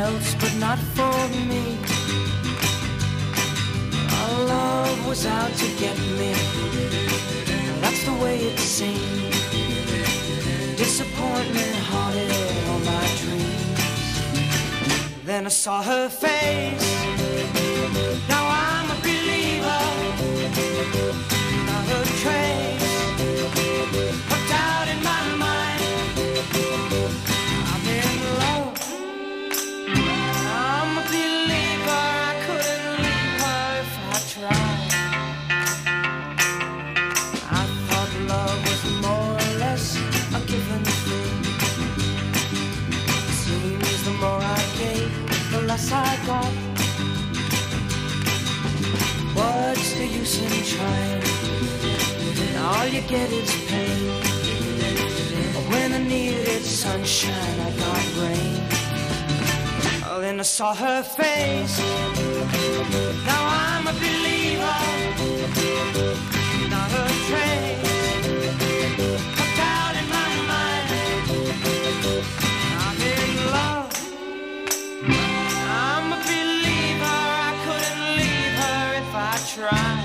else, but not for me. Our love was out to get me. That's the way it seemed. Disappointment haunted all my dreams. Then I saw her face. Now I'm a believer. Not a trace of doubt in my mind. I'm in love. I'm a believer. I couldn't leave her if I tried. I thought love was more or less a given thing. Seems the more I gave, the less I got. What's the use in trying? All you get is pain. When I needed sunshine, I got rain. Oh, then I saw her face. Now I'm a believer. Not a trace of doubt in my mind. I'm in love. I'm a believer. I couldn't leave her if I tried.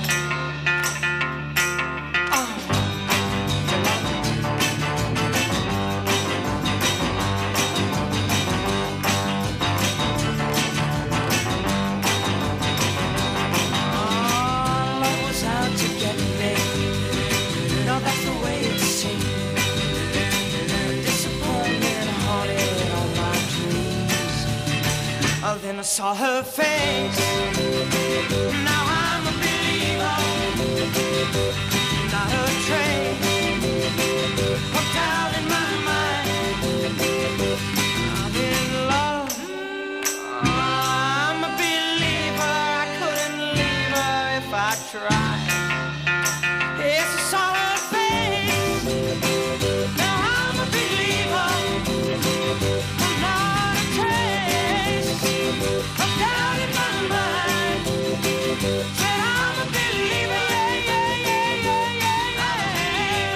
Then I saw her face. Now I'm a believer. Not a trace of doubt in my mind. I'm in love. I'm a believer. I couldn't leave her if I tried. Yes, I saw her face. Now I'm a believer. Not a trace of doubt in my mind. Said I'm a believer, yeah, yeah, yeah, yeah, yeah, yeah.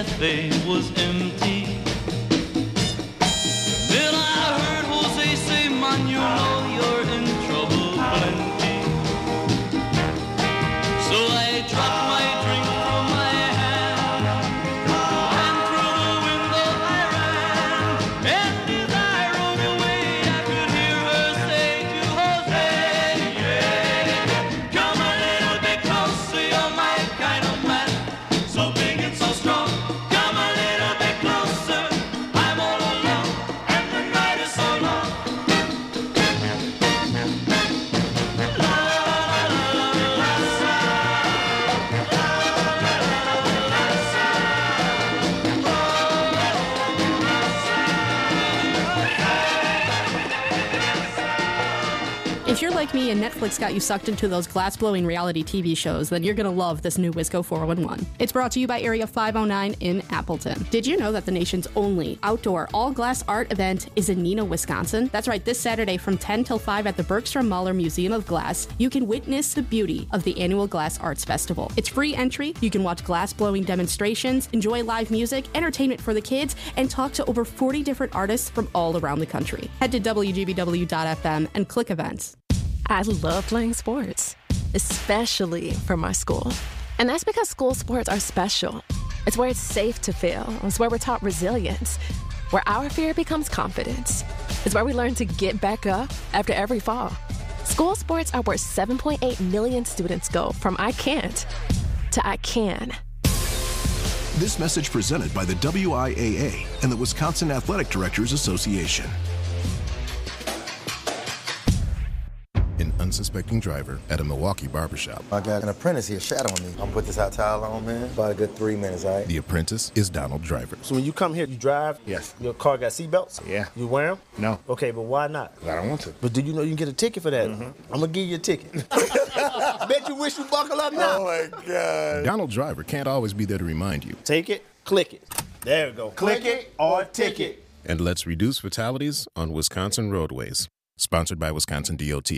cafe was empty. Then I heard Jose say, man, you know you're in trouble plenty. So I dropped my drink from my hand, and through the window I ran. And as I rode away, I could hear her say to Jose, yeah, come a little bit closer, you're my kind of man, so big and so strong. Come a little bit closer, I'm all alone, and the night is so long. If you're like me and Netflix got you sucked into those glass-blowing reality TV shows, then you're going to love this new Wisco 411. It's brought to you by Area 509 in Appleton. Did you know that the nation's only outdoor all-glass art event is in Neenah, Wisconsin? That's right, this Saturday from 10 till 5 at the Bergstrom Mahler Museum of Glass, you can witness the beauty of the annual Glass Arts Festival. It's free entry, you can watch glass-blowing demonstrations, enjoy live music, entertainment for the kids, and talk to over 40 different artists from all around the country. Head to WGBW.FM and click events. I love playing sports, especially for my school. And that's because school sports are special. It's where it's safe to fail. It's where we're taught resilience, where our fear becomes confidence. It's where we learn to get back up after every fall. School sports are where 7.8 million students go from I can't to I can. This message presented by the WIAA and the Wisconsin Athletic Directors Association. An unsuspecting driver at a Milwaukee barbershop. I got an apprentice here shadowing me. I'm gonna put this hot towel on, man. About a good 3 minutes, all right? The apprentice is Donald Driver. So when you come here, you drive? Yes. Your car got seatbelts? Yeah. You wear them? No. Okay, but why not? I don't want to. But do you know you can get a ticket for that? I'm gonna give you a ticket. Bet you wish you buckle up now. Oh my God. Donald Driver can't always be there to remind you. Take it, click it. There we go. Click it or ticket. And let's reduce fatalities on Wisconsin roadways. Sponsored by Wisconsin DOT.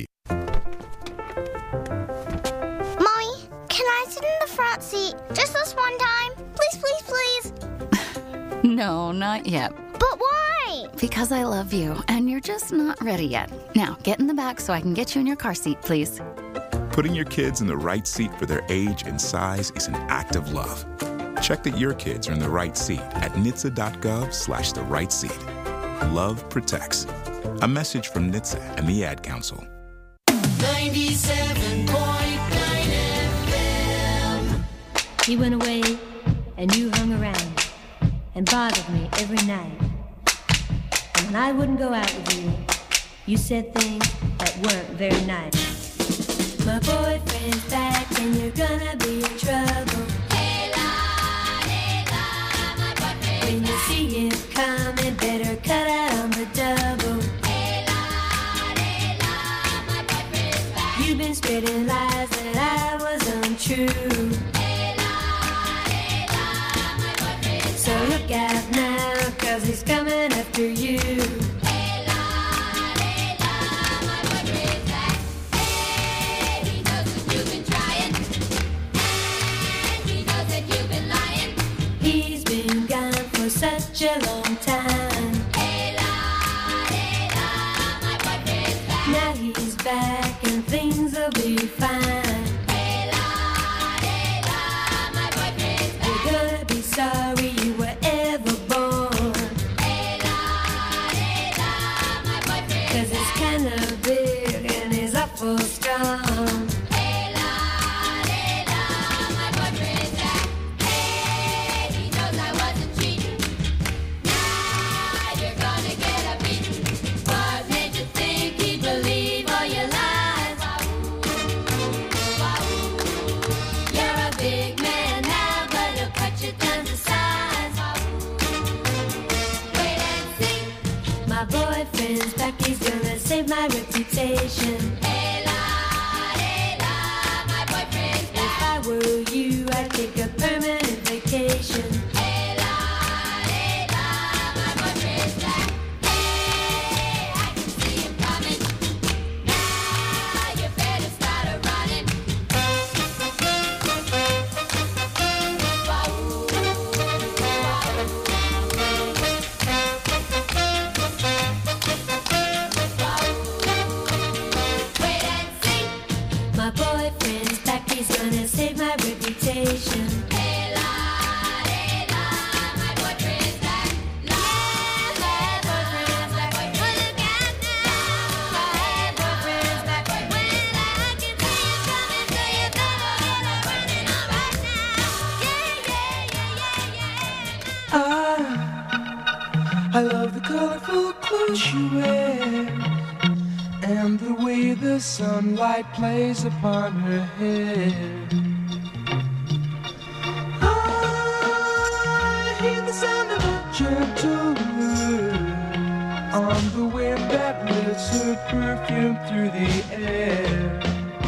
Mommy, can I sit in the front seat just this one time? Please, please, please. No, not yet. But why? Because I love you, and you're just not ready yet. Now, get in the back so I can get you in your car seat, please. Putting your kids in the right seat for their age and size is an act of love. Check that your kids are in the right seat at NHTSA.gov/the right seat. Love protects. A message from NHTSA and the Ad Council. 97.9 FM. He went away, and you hung around and bothered me every night. And when I wouldn't go out with you, you said things that weren't very nice. My boyfriend's back, and you're gonna be in trouble. Hey, my boyfriend. When you see him coming, better cut out on the double. Hey, my boyfriend's back. You've been spreading lies that I was untrue. Hey, my boyfriend's so look out now, 'cause he's coming after you. Such a long time. My boyfriend's back. Now he's back and things will be fine. My boyfriend's back. You're gonna be sorry you were ever born. My boyfriend's 'cause he's kinda big and he's awful strong. My boyfriend's back, he's gonna save my reputation. My boyfriend's back. If I were you, I'd take a permanent vacation. My boyfriend's back. Hey, I can see him coming. Now you better start a-running. and the way the sunlight plays upon her hair. I hear the sound of a gentle word on the wind that lifts her perfume through the air.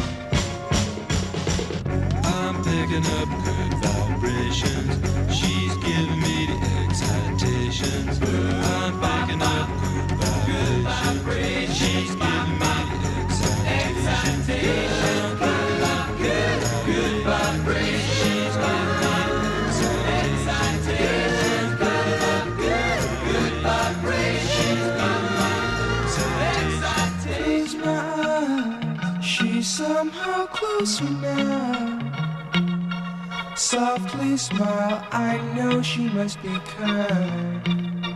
I'm picking up good vibrations. She's giving me the excitations. I'm picking up good vibrations. She's giving me the excitations. Good vibrations. She's giving me the excitations. Good vibrations. Close my eyes. She's somehow closer now. Softly smile, I know she must be kind.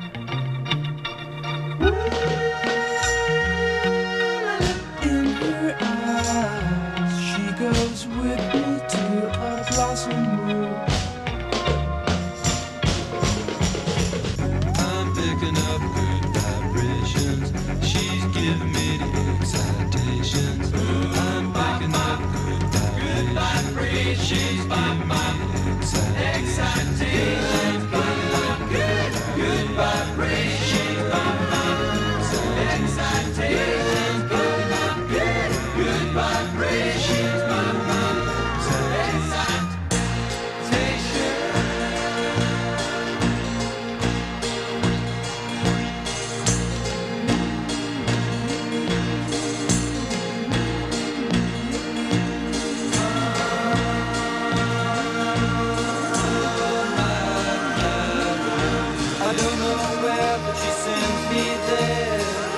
In her eyes, she goes with me to a blossom room. I'm picking up good vibrations. She's giving me the excitations. I'm picking up good vibrations. She's giving me excitations. Good vibrations. Excitations. Good vibrations. I don't know where, but she sends me there.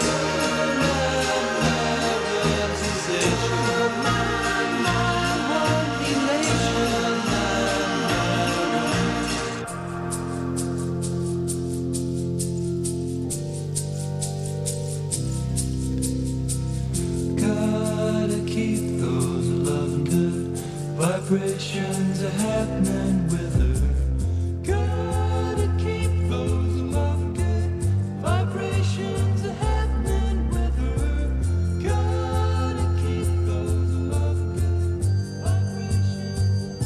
Gotta keep those loving good vibrations are happening with her. Gotta keep those loving good vibrations are happening with her. Gotta keep those loving good vibrations.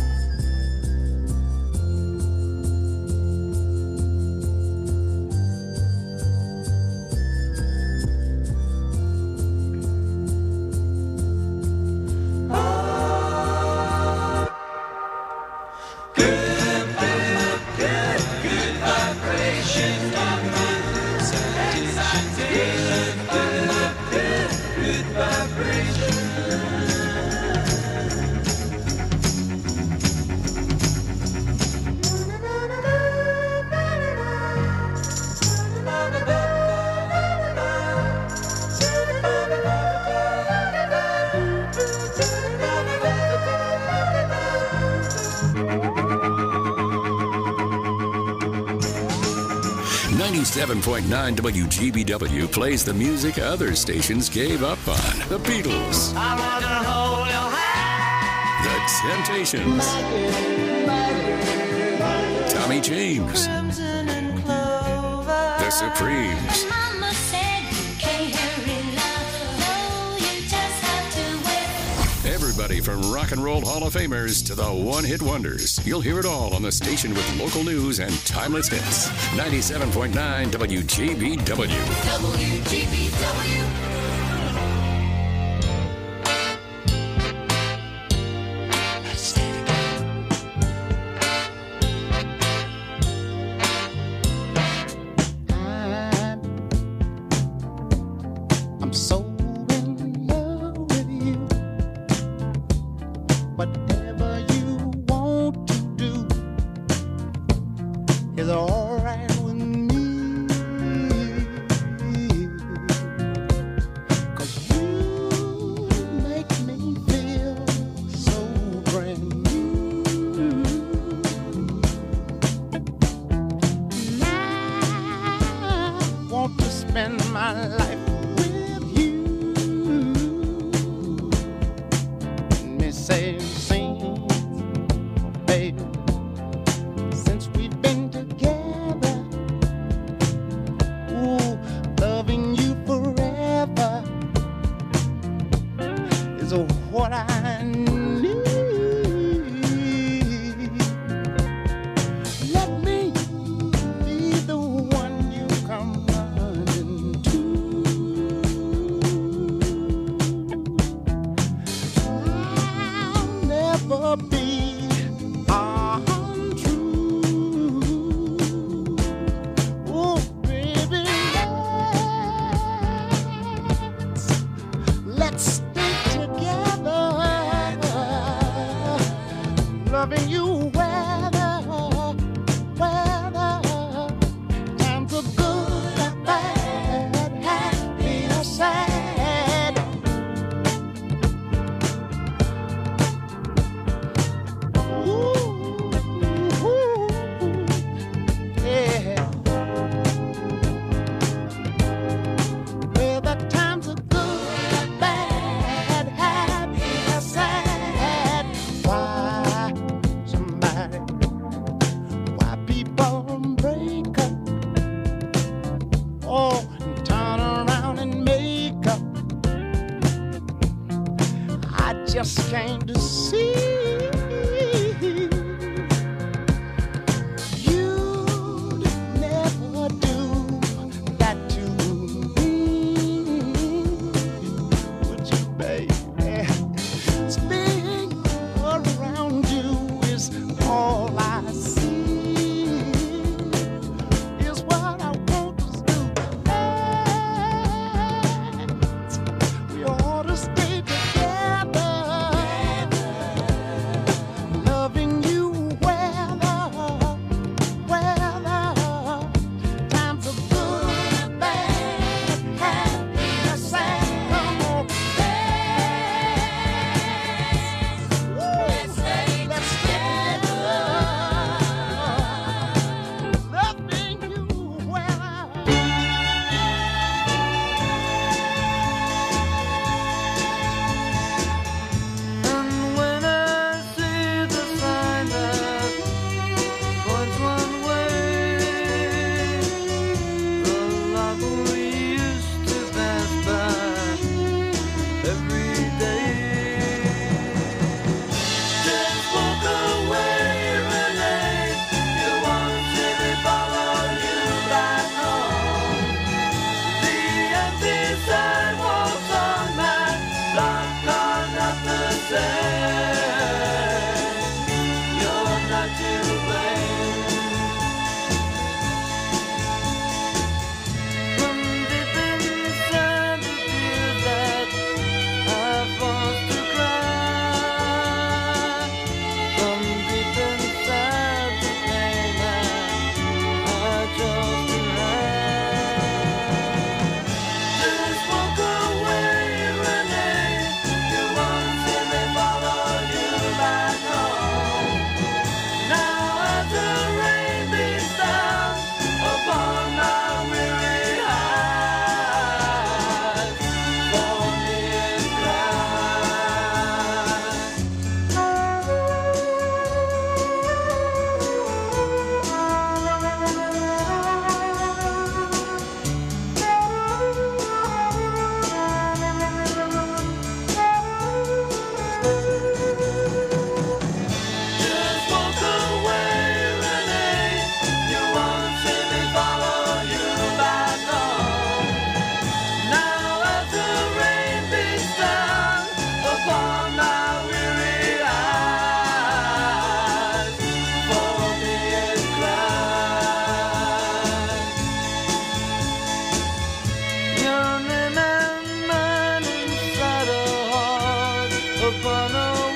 .9 WGBW plays the music other stations gave up on. The Beatles. I wanna hold your hand. The Temptations. Tommy James. Crimson and clover. The Supremes. Mama said you can't hurry love. No, you just have to wait. Everybody from Rock and Roll Hall of Famers to the one-hit wonders. You'll hear it all on the station with local news and timeless hits. 97.9 WGBW. WGBW. I'm so in love with you. Whatever you want to do is all right with me. is what I need. Let me be the one you come running to. I'll never be untrue. Oh, baby, let's stay together, loving you weather, times are good or bad, happy or sad. Ooh, yeah. Whether times are good or bad, happy or sad. Why people break up? Oh, and turn around and make up. I just came to see you'd never do that to me, would you, baby? Being around you is all I see, is what I want us to do. We ought to stay together, loving you weather, times are good, bad, happy or sad. Come on, let's stay together, loving you weather. And when I see the sign that points one way, the love we used to pass by every day. Just walk away, Renee. You won't see me follow you back home. The empty sidewalks on my block are not the same. You're not to blame. From deep inside the fear that I forced to cry. From deep inside the pain I chose to hide. Just walk away, Renee. You won't see me follow you back home. Now as the rain beats down upon my weary eyes, for me and just walk away, Renee. You won't see me follow you back home. Now as the rain beats down upon my weary eyes, for me it cries. Your name and mine inside a heart upon a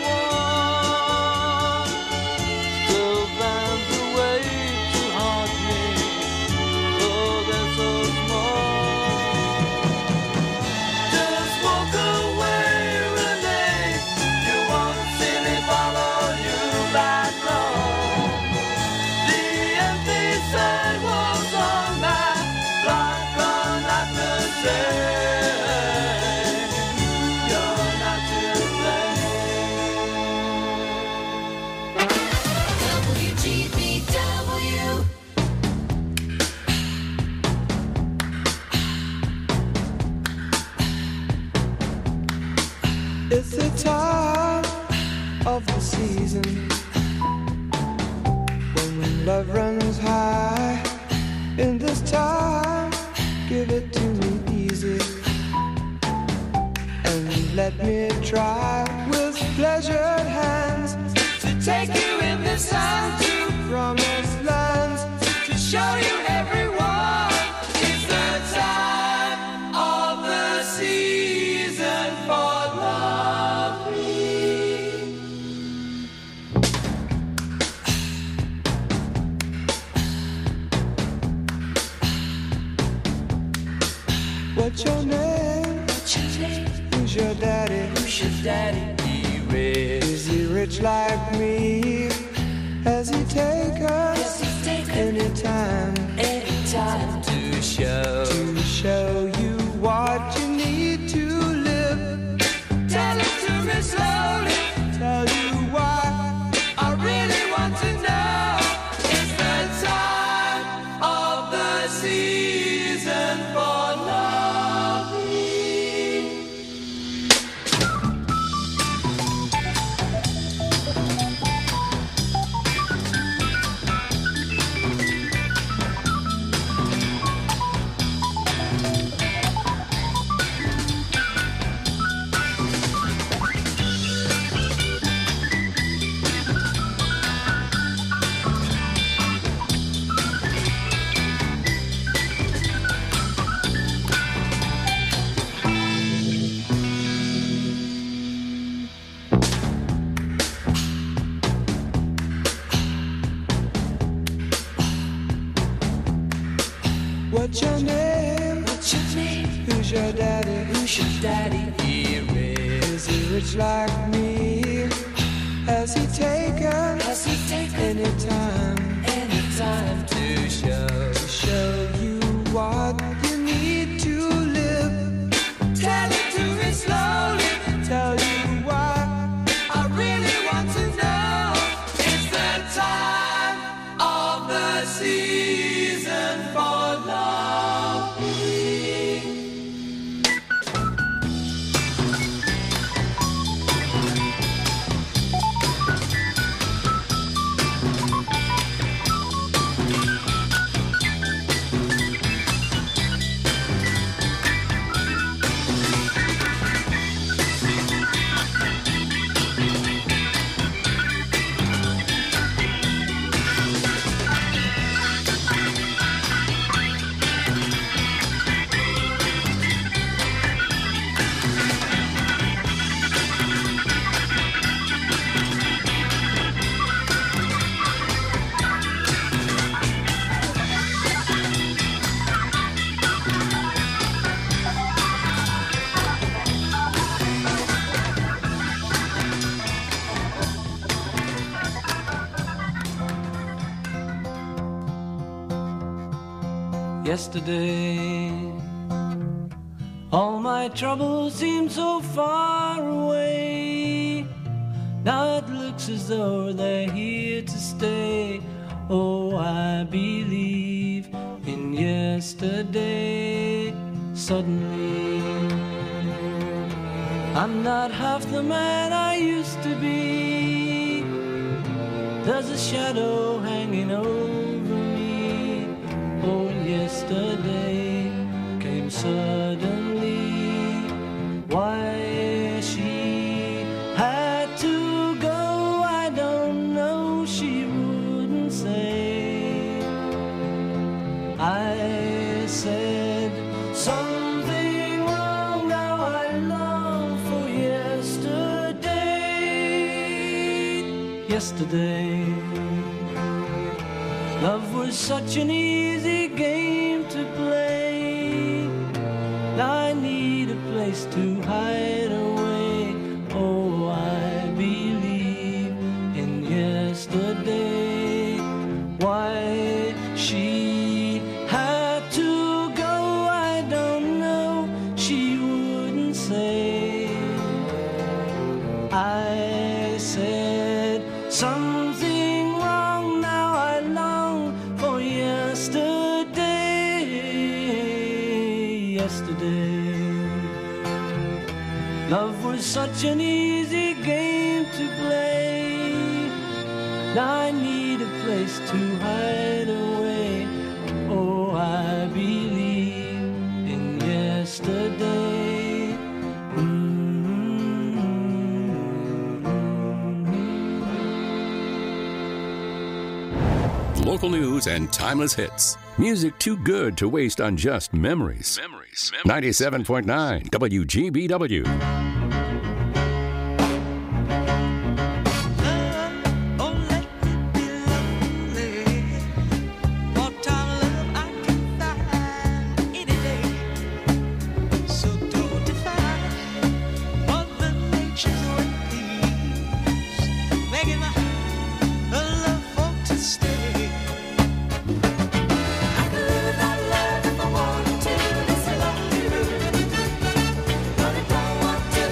wall still finds a way to haunt me, though they're so small. Just walk away, Renee. You won't see me follow you back home. The empty sidewalks on my block are not the same. You're not to blame. It's the time of the season when love runs high. In this time, give it to me easy, and let me try with pleasured hands to take you in the sun to promised lands, to show you everyone. It's the time of the season for love. What's your name? What's your name? Who's your daddy? Who's your daddy? He rich. Is he rich like me? Has he taken any time to show you what you need to live? Tell it to me slowly. Tell you why I really want to know. It's the time of the season for love. What's your name? What's your name? Who's your daddy? Who's your daddy? He rich. Is he rich like me? Has he taken any time to show you what you need to live? Tell it to me slowly. Tell you why I really want to know. It's the time of the season for love. Yesterday, all my troubles seem so far away. Now it looks as though they're here to stay. Oh, I believe in yesterday. Suddenly, I'm not half the man I used to be. There's a shadow hanging over me. Oh, yesterday came suddenly. Why she had to go, I don't know, she wouldn't say. I said something wrong, now I long for yesterday. Yesterday, love was such an easy game to play. Now I need a place to hide away. Oh, I believe in yesterday. Why she had to go, I don't know, she wouldn't say. I said something wrong, now I long for yesterday. Yesterday, Love was such an easy game to play. Now I need a place to hide away. Oh, I believe in yesterday. Local news and timeless hits. Music too good to waste on just memories. 97.9 WGBW. I could live without love if I wanted to. This is a lonely road. But I don't want to.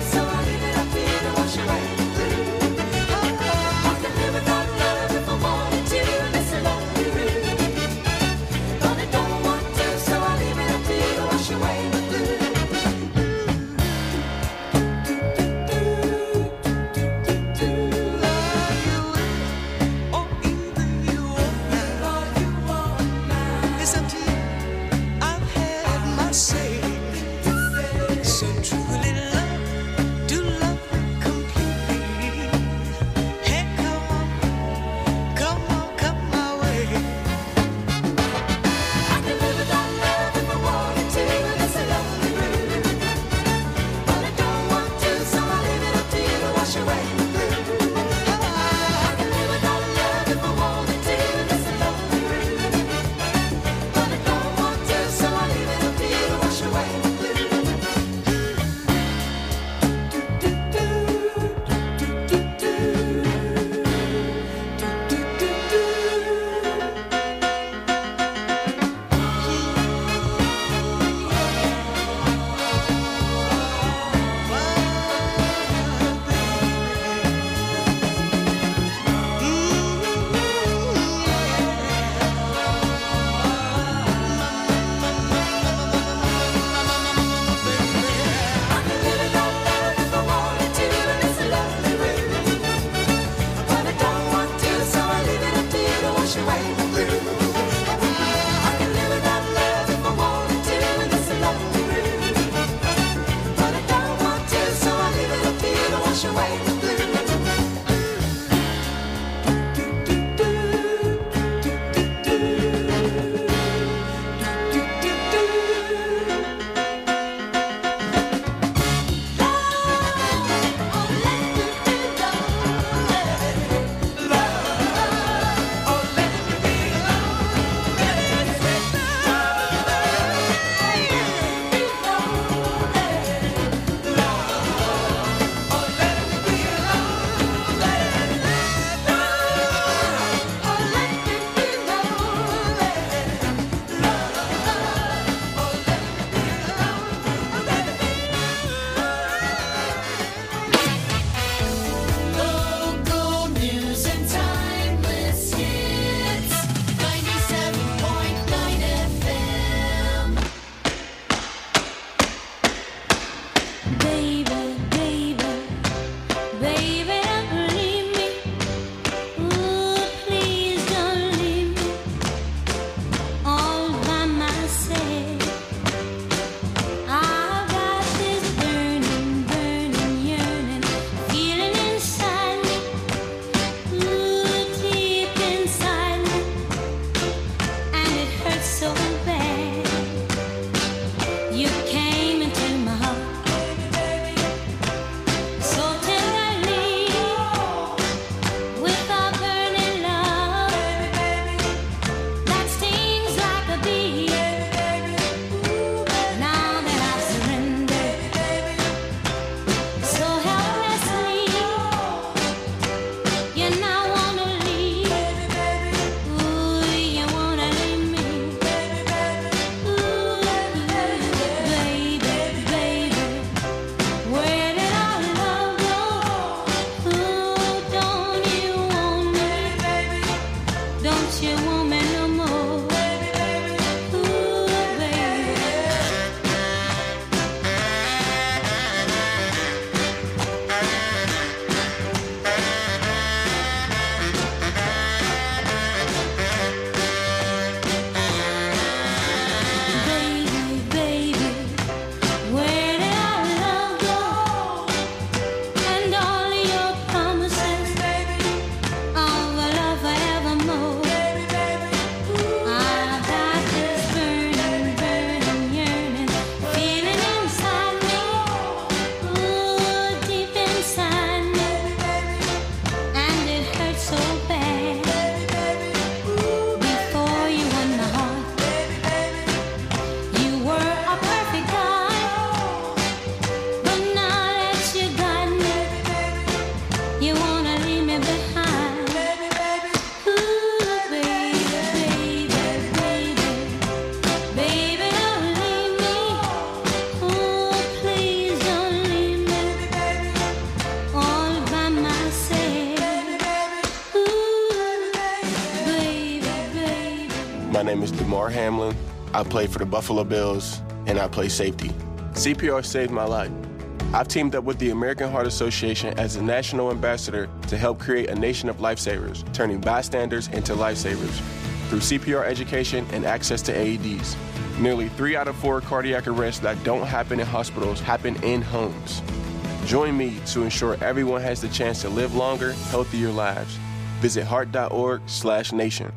name is DeMar Hamlin. I play for the Buffalo Bills, and I play safety. CPR saved my life. I've teamed up with the American Heart Association as a national ambassador to help create a nation of lifesavers, turning bystanders into lifesavers through CPR education and access to AEDs. Nearly 3 out of 4 cardiac arrests that don't happen in hospitals happen in homes. Join me to ensure everyone has the chance to live longer, healthier lives. Visit heart.org/nation.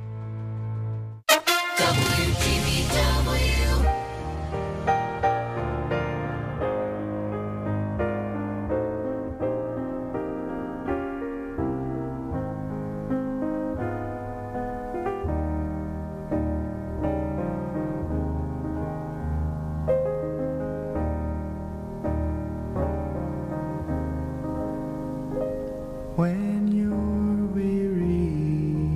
When you're weary,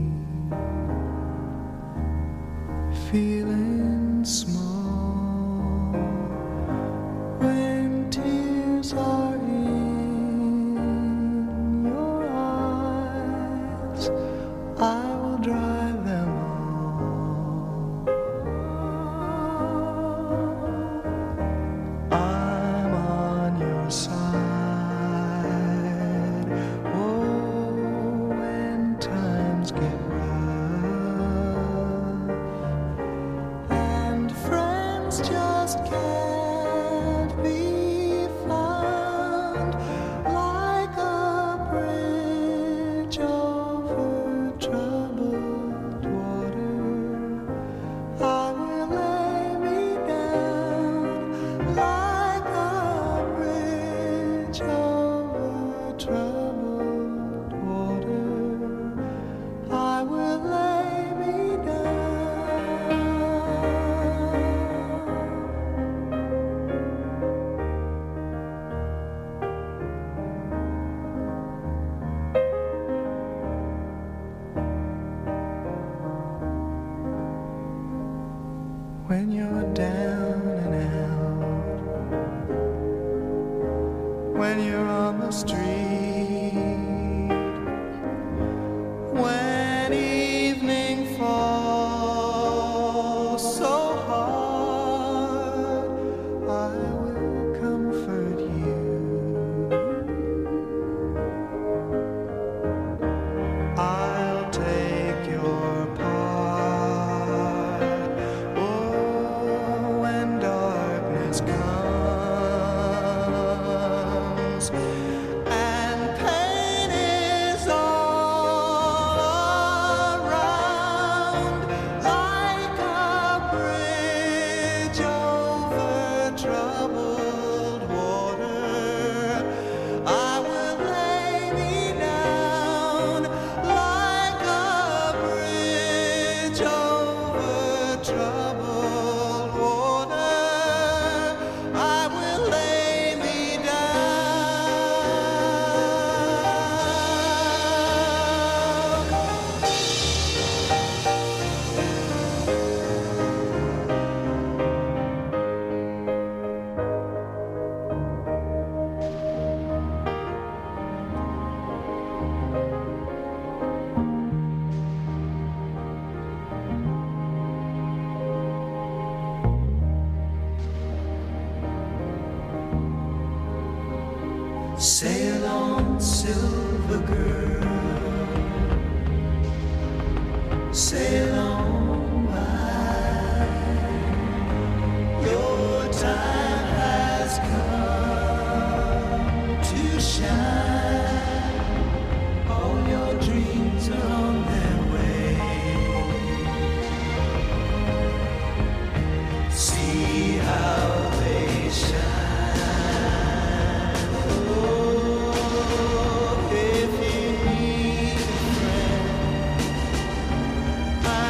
feeling small, when tears are in your eyes, I will dry them all. I'm on your side. Just can't be found like a bridge over troubled water. I will lay me down like a bridge over troubled water. I will lay me down. When you're down and out, when you're on the street, when evening falls so hard, I will comfort you. I'll take your part. Comes and pain is all around, like a bridge over troubled water. I will lay me down like a bridge over troubled water. I will lay me Sail on, silver girl, sail on by. Your time has come to shine. All your dreams are on their way. See how they shine. If you need a friend,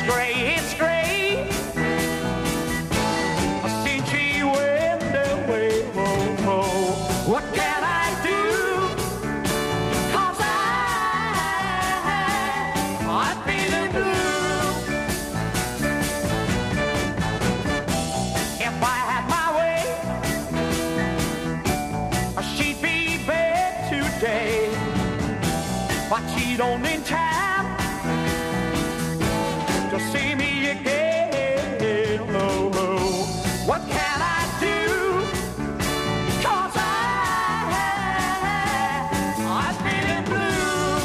it's gray. Since she went away, what can I do? 'Cause I'm feeling blue. If I had my way, she'd be back today. But she don't in time to see me again. Oh, oh. What can I do? 'Cause I'm feeling blue.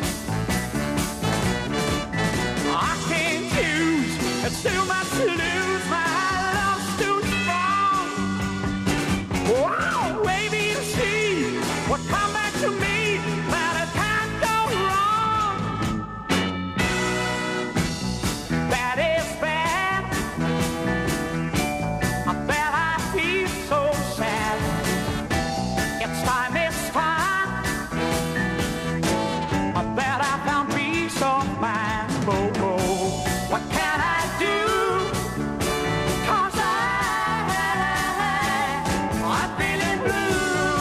I can't choose, it's too much to lose. My love's too strong. Wow, baby, to see what come back to me, that it can't go wrong. That is bad. I bet I feel so sad. It's time. I bet I found peace of mind. Oh, oh. What can I do? 'Cause I'm feeling blue.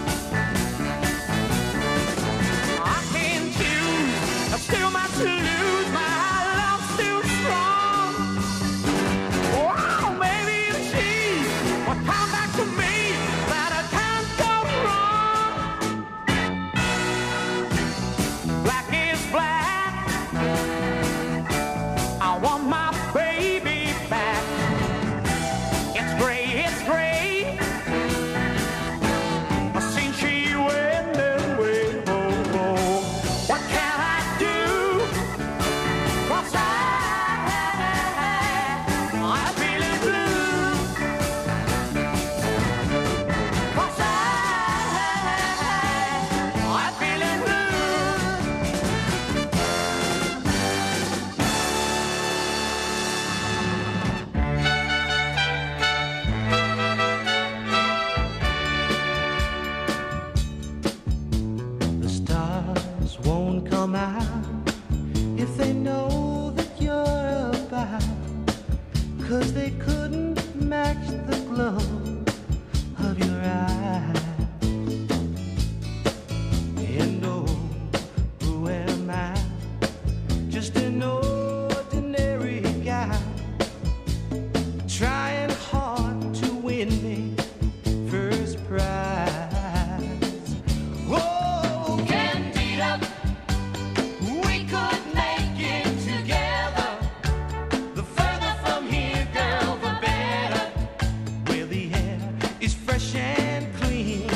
I can't choose, there's too much to lose. My love's too strong. Wow, maybe you see what come back to me, that I can't go wrong. Black is black. I want my baby back. It's gray, it's gray. Since she went away, oh, oh. What can I do? 'Cause I'm feeling blue. 'Cause I'm feeling blue. The stars won't come out if they know that you're about, 'cause they couldn't match the glow of your eyes. And oh, who am I? Just an ordinary guy, trying hard to win me first prize. Oh, Candida, we could make it together. The further from here, girl, the better. Where the air is fresh and clean.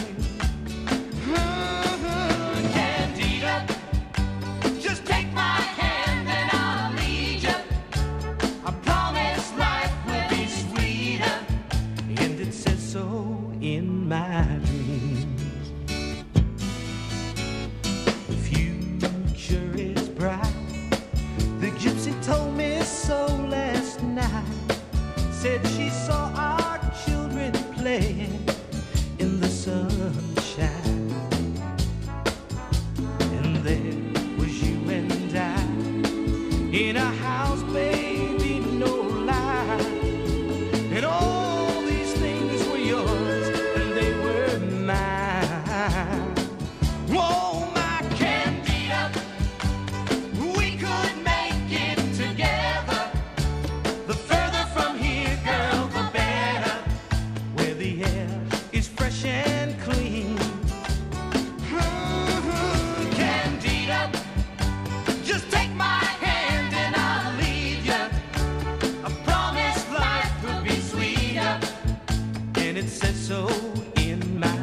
Candida, just take my hand and I'll lead you. I promise life will be sweeter, and it says so in my dreams. The future is bright. The gypsy told me so last night. Said she saw our children playing in the sunshine. And there was you and I in a house, baby, no lie. And all these things were yours and they were mine. Whoa, my Candida, we could make it together. The further from here, girl, the better. Where the air is fresh and clean. Candida, just take my hand and I'll lead you. I promise life will be sweeter, and it says so in my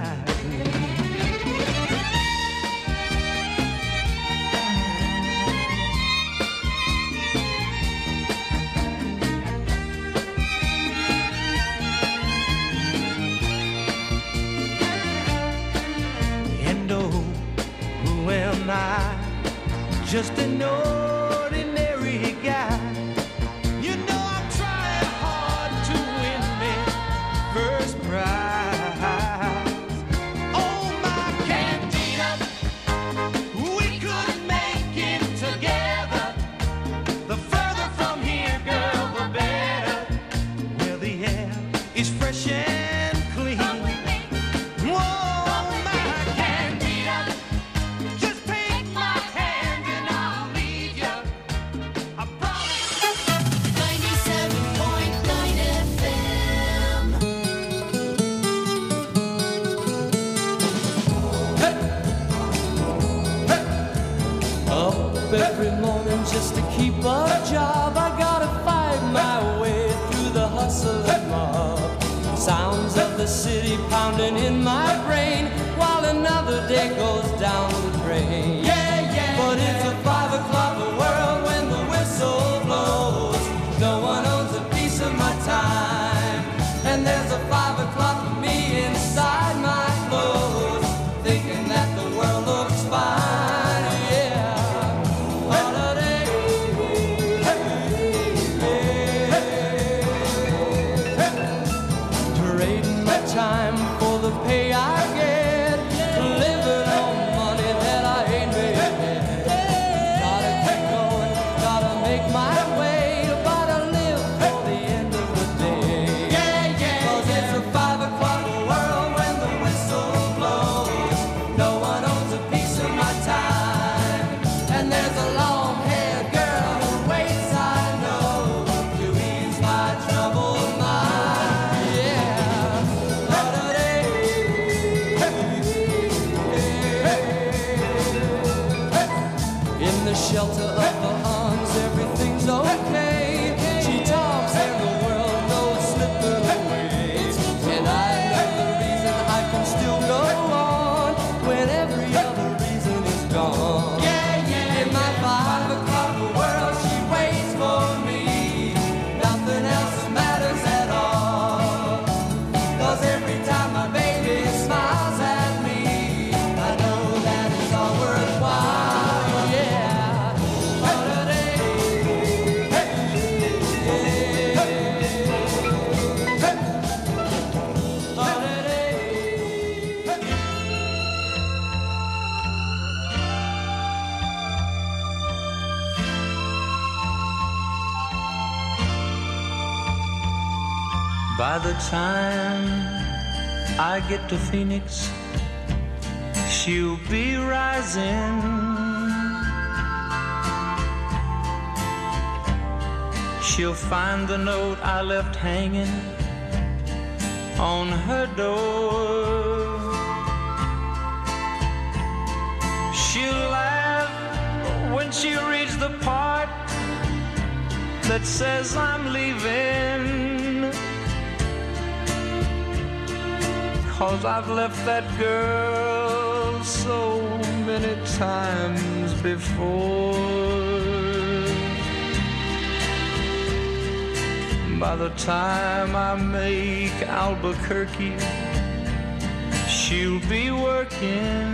And oh, who am I? Just an ordinary guy. You know I'm trying hard to win me first prize. Oh, my Candida, we could make it together. The further from here, just to keep a job, I gotta fight my way through the hustling mob. Sounds of the city pounding in my brain while another day goes down the drain. But it's a 5 o'clock world when the whistle blows. No one owns a piece of my time, and there's a 5 o'clock of me inside my clothes, thinking that the world looks fine. Holiday, trading my time for the pay I get, living on money that I ain't made yet. Gotta keep going, gotta make my way, but I live for the end of the day. 'Cause it's a 5 o'clock world when the whistle blows. No one owns a piece of my time, and there's a long-haired girl who waits, I know, to ease my troubled mind. In the shelter of the arms, everything's okay. She talks and the world knows slipping away. And I know the reason I can still go on when every other reason is gone. In my 5 o'clock world, she waits for me. Nothing else matters at all. 'Cause every time my baby smiles at me, I know that it's all worthwhile. By the time I get to Phoenix, she'll be rising. She'll find the note I left hanging on her door. She'll laugh when she reads the part that says I'm leaving. 'Cause I've left that girl so many times before. By the time I make Albuquerque, she'll be working.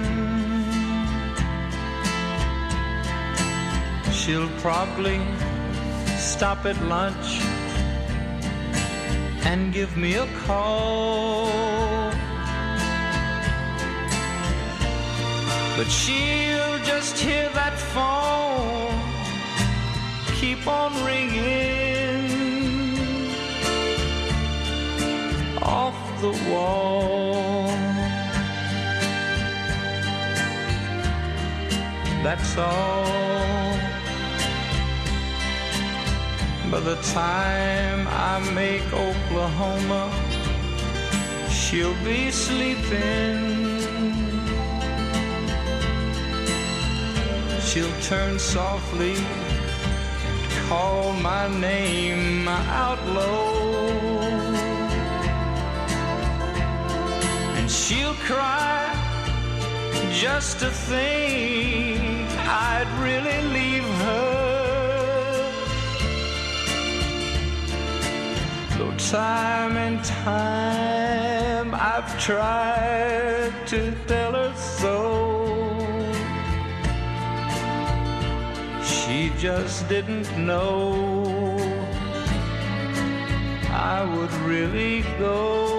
She'll probably stop at lunch and give me a call. But she'll just hear that phone keep on ringing off the wall. That's all. By the time I make Oklahoma, she'll be sleeping. She'll turn softly and call my name out low. And she'll cry just to think I'd really leave her. Though time and time I've tried to tell her so, she just didn't know I would really go.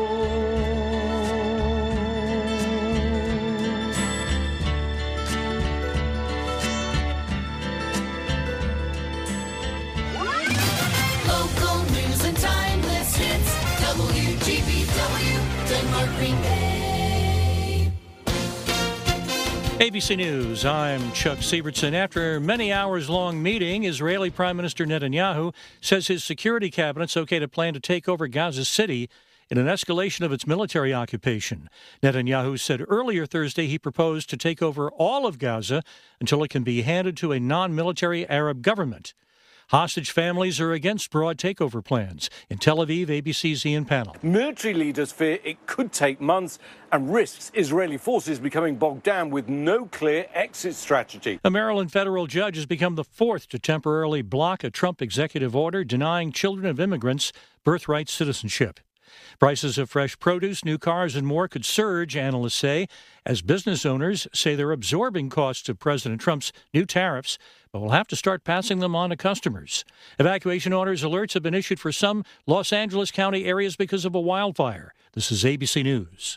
Local news and timeless hits. WGBW, Denmark Green Bay. ABC News, I'm Chuck Siebertson. After a many hours-long meeting, Israeli Prime Minister Netanyahu says his security cabinet's okay to plan to take over Gaza City in an escalation of its military occupation. Netanyahu said earlier Thursday he proposed to take over all of Gaza until it can be handed to a non-military Arab government. Hostage families are against broad takeover plans. In Tel Aviv, ABC's Ian Pannell. Military leaders fear it could take months and risks Israeli forces becoming bogged down with no clear exit strategy. A Maryland federal judge has become the fourth to temporarily block a Trump executive order denying children of immigrants birthright citizenship. Prices of fresh produce, new cars, and more could surge, analysts say, as business owners say they're absorbing costs of President Trump's new tariffs, but will have to start passing them on to customers. Evacuation orders alerts have been issued for some Los Angeles County areas because of a wildfire. This is ABC News.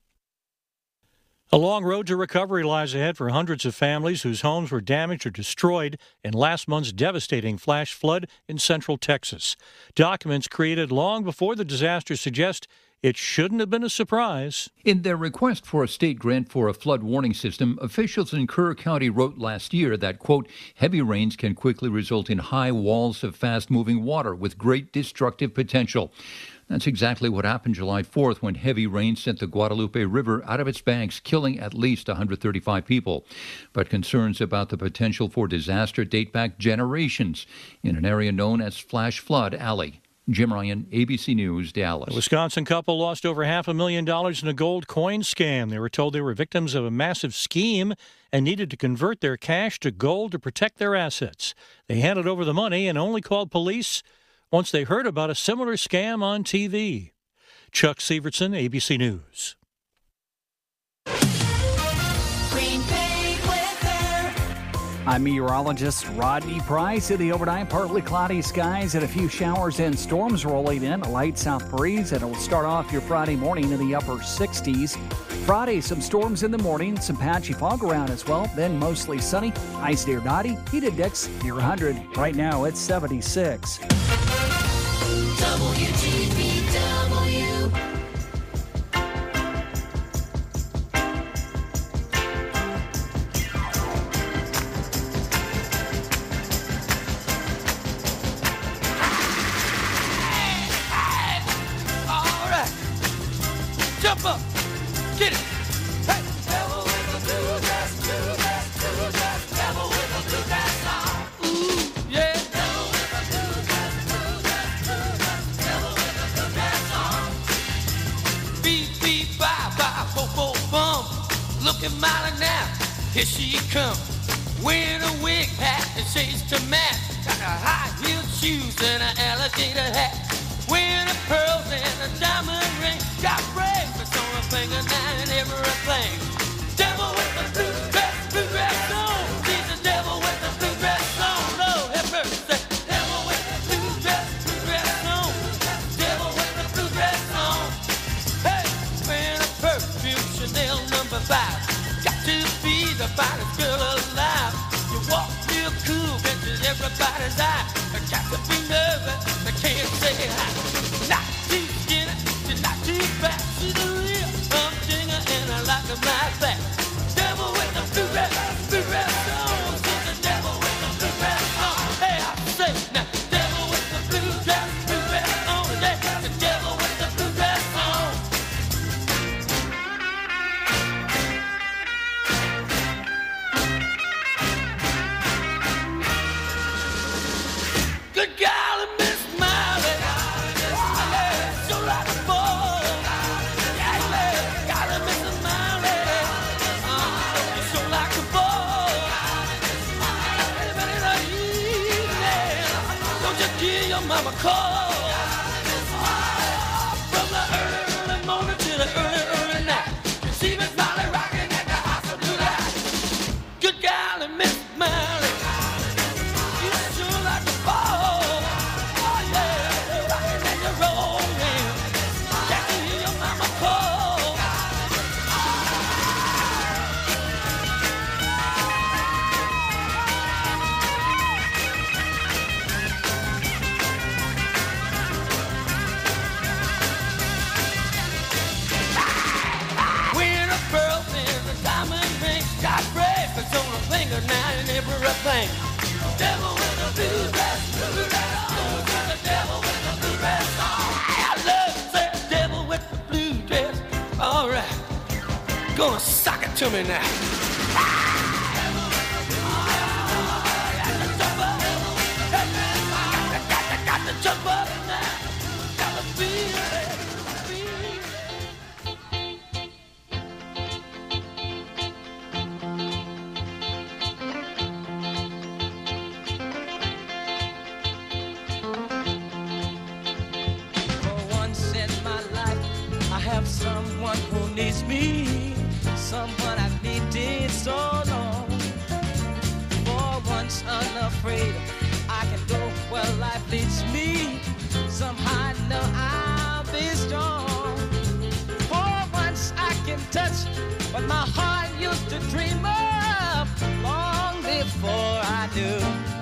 A long road to recovery lies ahead for hundreds of families whose homes were damaged or destroyed in last month's devastating flash flood in central Texas. Documents created long before the disaster suggest it shouldn't have been a surprise. In their request for a state grant for a flood warning system, officials in Kerr County wrote last year that, quote, heavy rains can quickly result in high walls of fast-moving water with great destructive potential. That's exactly what happened July 4th when heavy rain sent the Guadalupe River out of its banks, killing at least 135 people. But concerns about the potential for disaster date back generations in an area known as Flash Flood Alley. Jim Ryan, ABC News, Dallas. A Wisconsin couple lost over $500,000 in a gold coin scam. They were told they were victims of a massive scheme and needed to convert their cash to gold to protect their assets. They handed over the money and only called police once they heard about a similar scam on TV. Chuck Sievertson, ABC News. I'm meteorologist Rodney Price. In the overnight, partly cloudy skies and a few showers and storms rolling in. A light south breeze, and it will start off your Friday morning in the upper 60s. Friday, some storms in the morning, some patchy fog around as well. Then mostly sunny. Highs near 90, heat index near 100. Right now, it's 76. WGBW. Jump up, get it. Hey, devil with a blue dress, devil with a blue dress on. Ooh, yeah. Devil with a blue dress, devil with a blue dress on. Beep, beep, bye, bye, bo, bo, bum. Looking mighty now, here she comes. Wearing a wig hat and shades to match. Got a high-heeled shoes and an alligator hat. Wearing a pearls and a diamond ring. Got bracelets on her finger now and everything. Devil with the blue dress on. She's the devil with the blue dress on. Lord have mercy. Devil with the blue dress on. Devil with the blue dress on. Hey, wearing a perfume Chanel No. 5. Got to be the finest girl alive. You walk real cool, catches everybody's eye. Got to be nervous, I can't say hi. Not too skinny, she's not too fat. She's a real humdinger and I like her like that. Devil with the blue dress on. She's the devil with the blue dress on. Hey, I say now, devil with the blue dress on. Yeah, the devil with the blue dress on. Good golly, Miss Miley. Yeah, so like a ball. Yeah, golly, Miss Miley. You're so like a ball. Anybody in the evening, don't you give your mama a call. From the early morning to the early night, you see Miss Miley rocking at the house of blue light. Good golly, Miss Miley. You're so like a ball. Now and everything. Devil with a blue dress on. The devil with a blue dress on. I love that devil Gonna sock it to me now. Got to jump up now. Got to feel it. Someone who needs me, someone I've needed so long. For once unafraid, I can go where life leads me. Somehow I know I'll be strong. For once I can touch what my heart used to dream of long before I knew.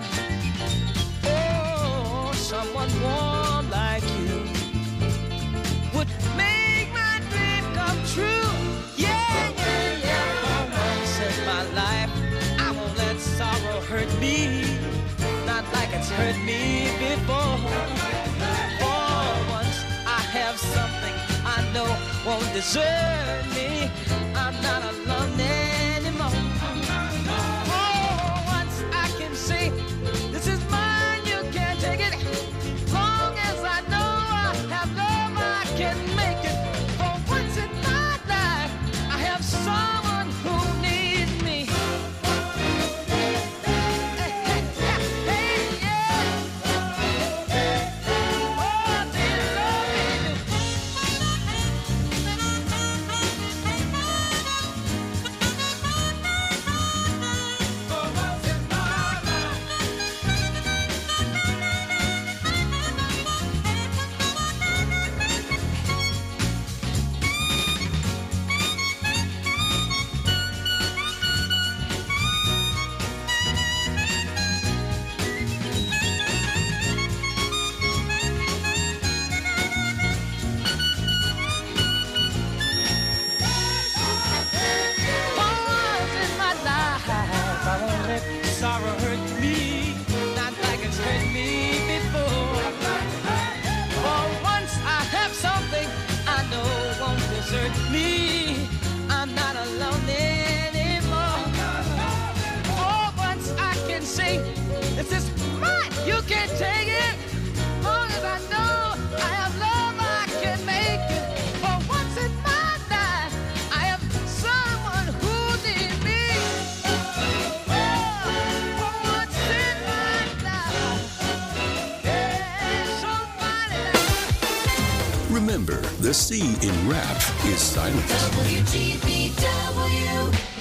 Oh, someone warm like you would make my dream come true. Yeah, yeah, yeah. For once in my life, I won't let sorrow hurt me, not like it's hurt me before. For once I have something I know won't desert me. I'm not alone anymore. For once I can say, this is mine, you can't take it. Long as I know I have love, I can make it. For once in my life, I have someone who needs me. Sorrow hurt me, not like it's hurt me before. For once I have something I know won't desert me. I'm not alone anymore. For once I can say, this is mine, you can't take it. Long as I know I have love, I can make it. For once in my life, I have someone who needs me. Remember, the C in rap is silent. WGBW.